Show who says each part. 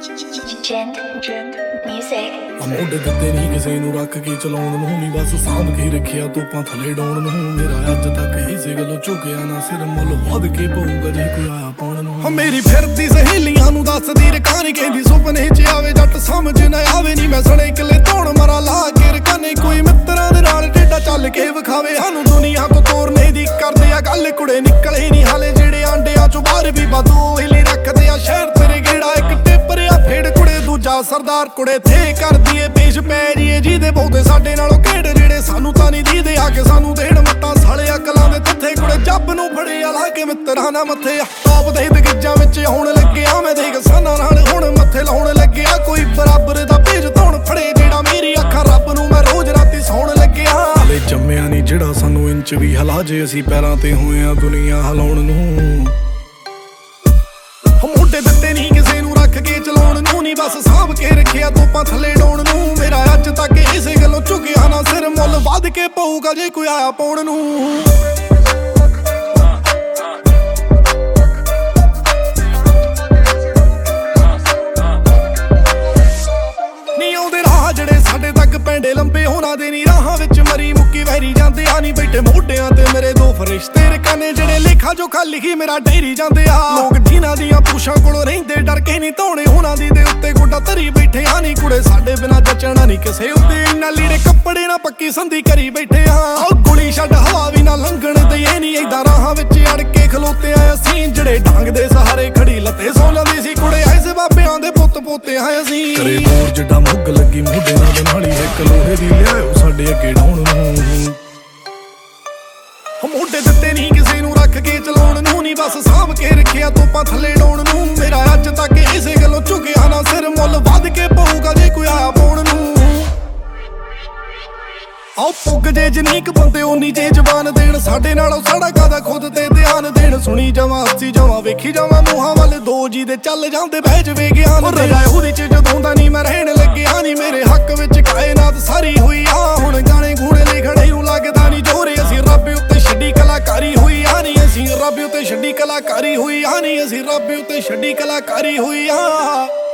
Speaker 1: ਮੋਢੇ ਦਿੱਤੇ ਨਹੀਂ ਕਿਸੇ ਨੂੰ ਰੱਖ ਕੇ ਚਲਾਉਣ ਨੂੰ ਨੀ ਬਸ ਸਾਂਭ ਕੇ ਰੱਖਿਆ ਤੋਪਾਂ ਥੱਲੇ ਡਾਉਣ ਨੂੰ ਮੇਰਾ ਅੱਜ ਤੱਕ ਇਸੇ ਗੱਲੋਂ ਝੁਕਿਆ ਨਾ ਸਿਰ ਮੁੱਲ ਵੱਧ ਕੇ ਪਊਗਾ ਜੇ ਕੋਈ ਆਇਆ ਪਾਉਣ ਨੂੰ ਮੇਰੀ ਫਿਰਦੀ ਸਹੇਲੀਆਂ ਨੂੰ ਦੱਸਦੀ ਰਕਾਨੀ ਕਹਿੰਦੀ ਸੁਪਨੇ 'ਚ ਆਵੇ ਜੱਟ ਸਮਝ ਨਾ ਆਵੇ ਨੀ ਮੈਂ ਸਣੇ ਕਿਲੇ ਧੌਣ ਮਰਾ ਲਾ ਕੇ ਰਕਾਨੇ ਕੋਈ ਮਿੱਤਰਾਂ ਦੇ ਨਾਲ ਟੇਡਾ ਚੱਲ ਕੇ ਵਿਖਾਵੇ ਸਾਨੂੰ ਦੁਨੀਆ ਤੋਂ ਤੋਰਨੇ ਦੀ ਕਰਦੇ ਆ ਗੱਲ ਕੁੜੇ ਨਿਕਲੇ ਨਹੀਂ ਹਾਲੇ ਜਿਹੜੇ ਆਂਡਿਆਂ ਚੋਂ ਬਾਹਰ ਵੀ ਬਾਦੂ ਹਿਲੀ ਰੱਖਦੇ ਆ ਸ਼ਹਿਰ ਤੇਰੇ ਗੇੜਾ ਇੱਕ ਟੇਪਰਿਆ ਫੇੜ ਕੁੜੇ ਦੂਜਾ ਸਰਦਾਰ ਕੁੜੇ ਥੇ ਕਰਦੀ ਏ ਪੇਸ਼ ਪੈ ਜੀਏ ਜਿਹਦੇ ਬਹੁਤੇ ਸਾਡੇ ਨਾਲੋਂ ਕਿਹੜੇ ਜਿਹੜੇ ਸਾਨੂੰ ਤਾਂ ਨਹੀਂ ਦੀਦੇ ਆ ਕੇ ਸਾਨੂੰ ਦੇਣ ਮੱਤਾਂ ਸਾਲੇ ਅਕਲਾਂ ਦੇ ਤੱਥੇ ਕੁੜੇ ਜੱਬ ਨੂੰ ਫੜਿਆ ਲਾ ਕੇ ਮਿੱਤਰਾਂ ਨਾਲ ਮੱਥੇ ਟੌਪ ਦੇ ਦਗਿੱਜਾਂ ਵਿੱਚ ਆਉਣ ਲੱਗਿਆ ਮੈਂ ਦੇਖ ਸਾਨਾਂ ਨਾਲ ਹੁਣ ਮੱਥੇ ਲਾਉਣ ਲੱਗਿਆ ਕੋਈ ਬਰਾਬਰ ਦਾ ਭੇਜ ਧੌਣ ਫੜੇ ਜਿਹੜਾ ਮੇਰੀ ਅੱਖਾਂ ਰੱਬ ਨੂੰ ਮੈਂ ਰੋਜ਼ ਰਾਤੀ ਸੌਣ ਲੱਗਿਆ ਹਲੇ ਜੰਮਿਆ ਨਹੀਂ ਜਿਹੜਾ ਸਾਨੂੰ ਇੰਚ ਵੀ ਹਿਲਾ ਜੇ ਅਸੀਂ ਪੈਰਾਂ ਤੇ ਹੋਏ ਆ ਦੁਨੀਆ ਹਿਲਾਉਣ ਨੂੰ ਮੋਢੇ ਦਿੱਤੇ ਨਹੀਂ ਕਿਸੇ ਨੂੰ ਰੱਖ ਕੇ ਚਲਾਉਣ ਨੂੰ ਨੀ ਬਸ ਸਾਂਭ ਕੇ ਰੱਖਿਆ ਤੋਪਾਂ ਥੱਲੇ ਡਾਉਣ ਨੂੰ ਮੇਰਾ ਅੱਜ ਤੱਕ ਇਸੇ ਗੱਲੋਂ ਝੁਕਿਆ ਨਾ ਸਿਰ ਮੁੱਲ ਵੱਧ ਕੇ ਪਊਗਾ ਜੇ ਕੋਈ ਆਇਆ ਪਾਉਣ ਨੂੰ ਜਿਹੜੇ ਸਾਡੇ ਤੱਕ ਪੈਂਡੇ ਲੰਬੇ ਹੋਣਾ ਦੇ ਨੀ ਰਾਹਾਂ ਵਿੱਚ ਮਰੀ ਮੁੱਕੀ ਵਹਿਰੀ ਜਾਂਦੇ ਆ ਨੀ ਬੈਠੇ ਮੋਢਿਆਂ ਤੇ ਮੇਰੇ ਦੋ ਫਰਿਸ਼ਤੇ ਰਕਾਨੇ ਜਿਹੜੇ ਲੇਖਾ ਜੋਖਾ ਲਿਖੀ ਮੇਰਾ ਡੇਰੀ ਜਾਂਦੇ ਆ ਲੋਕ ਜਿਨ੍ਹਾਂ ਦੀਆਂ ਪੂਛਾਂ ਕੋਲੋਂ ਰਹਿੰਦੇ ਡਰ ਕੇ ਨਹੀਂ ਧੌਣੇ ਉਹਨਾਂ ਦੀ ਦੇ ਉੱਤੇ ਗੋਡਾ ਧਰੀ ਬੈਠੇ ਆ ਨੀ ਕੁੜੇ ਸਾਡੇ ਬਿਨਾਂ ਜਚਣਾ ਨਹੀਂ ਕਿਸੇ ਉੱਤੇ ਇੰਨਾ ਲੀੜੇ ਕੱਪੜੇ ਨਾ ਪੱਕੀ ਸੰਧੀ ਕਰੀ ਬੈਠੇ ਆ ਗੋਲੀ ਛੱਡ ਹਵਾ ਵੀ ਨਾ ਲੰਘਣ ਦਈਏ ਨੀ ਏਦਾਂ ਰਾਹਾਂ ਵਿੱਚ ਅੜ ਕੇ ਖਲੋਤੇ ਆ ਅਸੀਂ ਜਿਹੜੇ ਡਾਂਗ ਦੇ ਸਹਾਰੇ ਖੜੀ ਲੱਤੇ ਸੌ ਜਾਂਦੀ ਸੀ ਕੁੜੇ ਐਸੇ ਬਾਬਿਆਂ ਦੇ ਪੁੱਤ ਪੋਤੇ ਆ ਅਸੀਂ ਕਰੇ ਮੋਰ ਜਿੱਡਾ ਮੁੱਗ ਲੱਗੀ ਮੋਢੇ ਨਾਲ ਨਾਲੀ ਇੱਕ ਲੋਹੇ ਦੀ ਲਿਆਓ ਸਾਡੇ ਅੱਗੇ ਡਾਉਣ ਨੂੰ ਮੋਢੇ ਦਿੱਤੇ ਨਹੀਂ ਕਿਸੇ ਨੂੰ ਰੱਖ ਕੇ ਚਲਾਉਣ ਨੂੰ ਨੀ ਬਸ ਸਾਂਭ ਕੇ ਰੱਖਿਆ ਤੋਪਾਂ ਥੱਲੇ ਡਾਉਣ ਨੂੰ ਮੇਰਾ ਅੱਜ ਤੱਕ ਇਸੇ ਗੱਲੋਂ ਝੁਕਿਆ ਨਾ ਸਿਰ ਮੁੱਲ ਵੱਧ ਕੇ ਪਊਗਾ ਜੇ ਕੋਈ ਆਇਆ ਪਾਉਣ ਨੂੰ ਆਓ ਪੁੱਗ ਜੇ ਜਨੀਕ ਬੰਦੇ ਉਨੀ ਜੇ ਜ਼ਬਾਨ ਦੇਣ ਸਾਡੇ ਨਾਲੋਂ ਸਾਡਾ ਕਾਦਾ ਖੁਦ ਤੇ ਧਿਆਨ ਦੇਣ ਸੁਣੀ ਜਾਵਾਂ ਹੱਸੀ ਜਾਵਾਂ ਵੇਖੀ ਜਾਵਾਂ ਮੂੰਹਾਂ ਵੱਲ ਦੋ ਜੀ ਦੇ ਚੱਲ ਜਾਂਦੇ ਬਹਿ ਜਵੇ ਗਿਆਨ ਰਜਾਏ ਉਹਦੇ ਚ ਜਦੋਂ ਦਾ ਨਹੀਂ ਮੈਂ ਰਹਿਣ ਲੱਗਿਆ ਨੀ ਮੇਰੇ ਹੱਕ ਵਿੱਚ ਕਾਇਨਾਤ ਸਾਰੀ ਹੋਈ ਆ ਹੁਣ ਗਾਣੇ ਗੂੜੇ ਲਿਖਣੇ ਨੂੰ ਲੱਗਦਾ ਨਹੀਂ ਜੋਰੇ ਅਸੀਂ ਰੱਬ ਉੱਤੇ ਛੱਡੀ ਕਲਾਕਾਰੀ ਹੋਈ ਆ ਨੀ ਅਸੀਂ ਰੱਬ ਉੱਤੇ ਛੱਡੀ ਕਲਾਕਾਰੀ ਹੋਈ ਆ ਨੀ ਅਸੀਂ ਰੱਬ ਉੱਤੇ ਛੱਡੀ ਕਲਾਕਾਰੀ ਹੋਈ ਆ